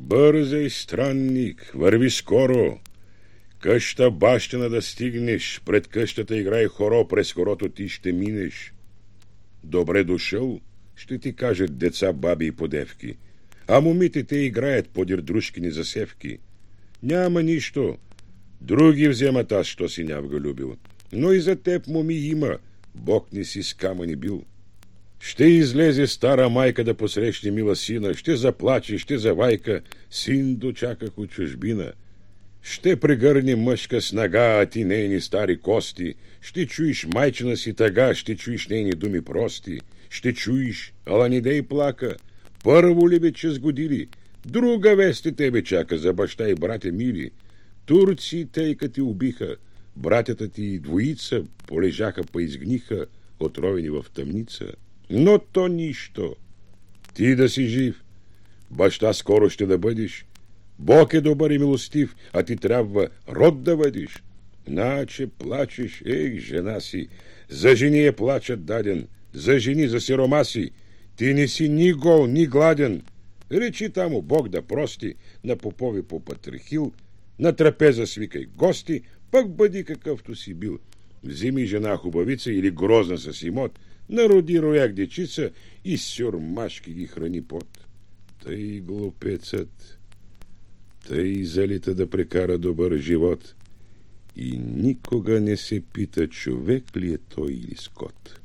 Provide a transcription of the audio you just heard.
Бързай, странник, върви скоро. Къща бащина да стигнеш, пред къщата играй хоро, през хорото ти ще минеш. Добре дошъл, ще ти кажат деца, баби и подевки, а момите те играят подир дружкини засевки. Няма нищо, други вземат, аз що си няв го любил, но и за теб, моми, има, Бог не си с камъни бил. Ще излезе стара майка да посрещне мила сина, ще заплаче, ще завайка, син дочаках от чужбина. Ще прегърне мъжка снага, а ти нейни стари кости, ще чуеш майчина си тъга, ще чуеш нейни думи прости, ще чуеш, ала не дей плака, първо ли вече сгодили, друга вести тебе чака за баща и братя мили. Турци тейка ти убиха, братята ти двоица полежаха па изгниха, отровени в тъмница. Но то нищо. Ти да си жив, баща скоро ще да бъдеш. Бог е добър и милостив, а ти трябва род да въдиш. Наче плачеш, жена си, за жени е плачът даден, за жени, за сирома си. Ти не си ни гол, ни гладен. Речи тамо Бог да прости, на попови по патрихил, на трапеза свикай гости, пък бъди какъвто си бил. Взими жена хубавица или грозна с имот, народи рояк дечица и сюрмашки ги храни пот. Тъй глупецът, тъй залита да прекара добър живот и никога не се пита човек ли е той или скот.